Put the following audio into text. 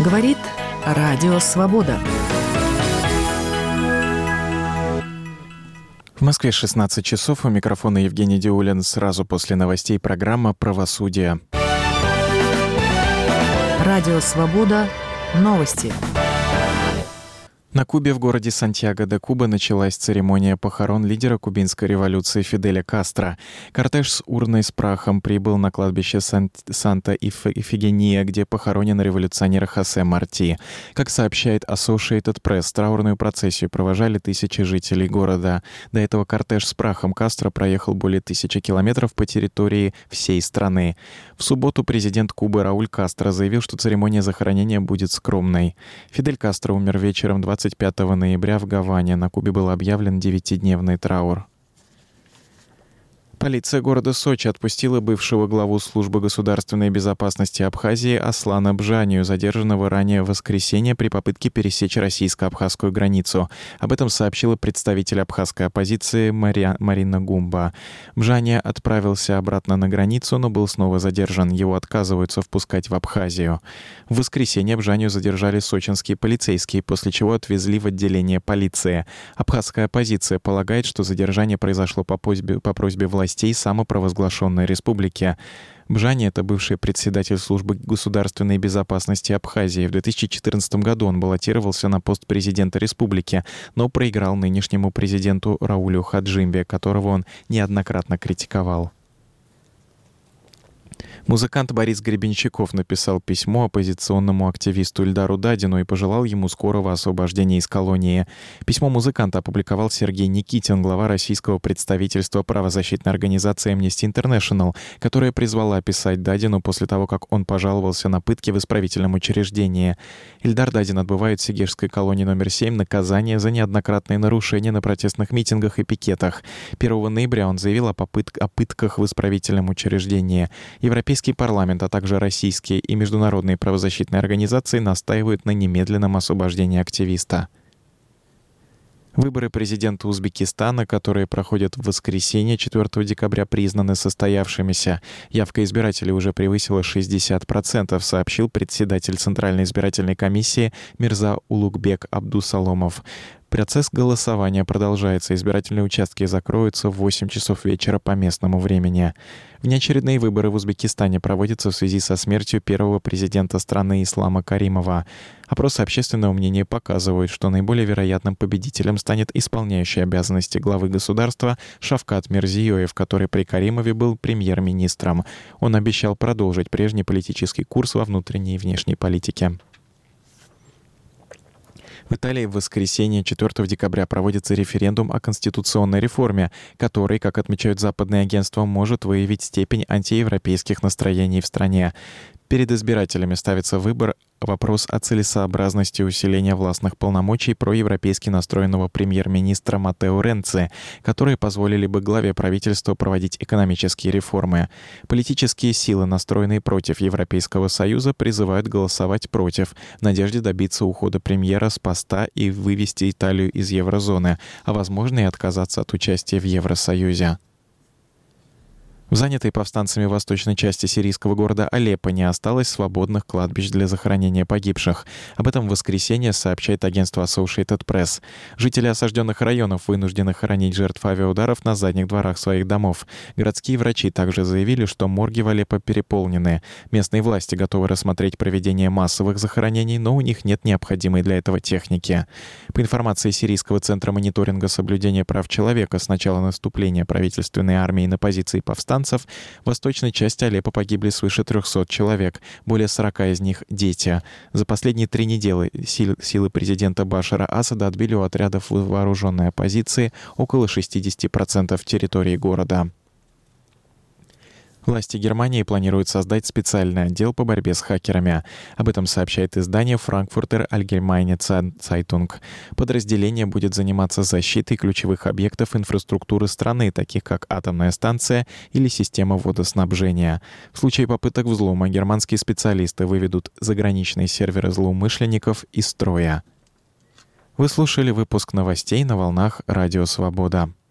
Говорит Радио Свобода. В Москве 16 часов. У микрофона Евгений Диулин. Сразу после новостей программа «Правосудие». Радио Свобода. Новости. На Кубе в городе Сантьяго-де-Куба началась церемония похорон лидера кубинской революции Фиделя Кастро. Кортеж с урной с прахом прибыл на кладбище Санта-Ифигения, где похоронен революционер Хосе Марти. Как сообщает Associated Press, траурную процессию провожали тысячи жителей города. До этого кортеж с прахом Кастро проехал более 1000 километров по территории всей страны. В субботу президент Кубы Рауль Кастро заявил, что церемония захоронения будет скромной. Фидель Кастро умер вечером 25 ноября в Гаване. На Кубе был объявлен 9-дневный траур. Полиция города Сочи отпустила бывшего главу службы государственной безопасности Абхазии Аслана Бжанию, задержанного ранее в воскресенье при попытке пересечь российско-абхазскую границу. Об этом сообщила представитель абхазской оппозиции Марина Гумба. Бжания отправился обратно на границу, но был снова задержан. Его отказываются впускать в Абхазию. В воскресенье Бжанию задержали сочинские полицейские, после чего отвезли в отделение полиции. Абхазская оппозиция полагает, что задержание произошло по просьбе властей самопровозглашенной республики. Бжани — это бывший председатель службы государственной безопасности Абхазии. В 2014 году он баллотировался на пост президента республики, но проиграл нынешнему президенту Раулю Хаджимбе, которого он неоднократно критиковал. Музыкант Борис Гребенщиков написал письмо оппозиционному активисту Ильдару Дадину и пожелал ему скорого освобождения из колонии. Письмо музыканта опубликовал Сергей Никитин, глава российского представительства правозащитной организации Amnesty International, которая призвала описать Дадину после того, как он пожаловался на пытки в исправительном учреждении. Ильдар Дадин отбывает в Сегежской колонии номер 7 наказание за неоднократные нарушения на протестных митингах и пикетах. 1 ноября он заявил о пытках в исправительном учреждении. Европейский парламент, а также российские и международные правозащитные организации настаивают на немедленном освобождении активиста. Выборы президента Узбекистана, которые проходят в воскресенье 4 декабря, признаны состоявшимися. Явка избирателей уже превысила 60%, сообщил председатель Центральной избирательной комиссии Мирза Улугбек Абдусаломов. Процесс голосования продолжается. Избирательные участки закроются в 8 часов вечера по местному времени. Внеочередные выборы в Узбекистане проводятся в связи со смертью первого президента страны Ислама Каримова. Опросы общественного мнения показывают, что наиболее вероятным победителем станет исполняющий обязанности главы государства Шавкат Мирзиёев, который при Каримове был премьер-министром. Он обещал продолжить прежний политический курс во внутренней и внешней политике. В Италии в воскресенье 4 декабря проводится референдум о конституционной реформе, который, как отмечают западные агентства, может выявить степень антиевропейских настроений в стране. Перед избирателями ставится вопрос о целесообразности усиления властных полномочий проевропейски настроенного премьер-министра Маттео Ренци, которые позволили бы главе правительства проводить экономические реформы. Политические силы, настроенные против Европейского Союза, призывают голосовать против, в надежде добиться ухода премьера с поста и вывести Италию из еврозоны, а возможно и отказаться от участия в Евросоюзе. В занятой повстанцами восточной части сирийского города Алеппо не осталось свободных кладбищ для захоронения погибших. Об этом в воскресенье сообщает агентство Associated Press. Жители осажденных районов вынуждены хоронить жертв авиаударов на задних дворах своих домов. Городские врачи также заявили, что морги в Алеппо переполнены. Местные власти готовы рассмотреть проведение массовых захоронений, но у них нет необходимой для этого техники. По информации Сирийского центра мониторинга соблюдения прав человека, с начала наступления правительственной армии на позиции повстанцев в восточной части Алеппо погибли свыше 300 человек, более 40 из них — дети. За последние 3 недели силы президента Башара Асада отбили у отрядов вооруженной оппозиции около 60% территории города. Власти Германии планируют создать специальный отдел по борьбе с хакерами. Об этом сообщает издание Frankfurter Allgemeine Zeitung. Подразделение будет заниматься защитой ключевых объектов инфраструктуры страны, таких как атомная станция или система водоснабжения. В случае попыток взлома германские специалисты выведут заграничные серверы злоумышленников из строя. Вы слушали выпуск новостей на волнах Радио Свобода.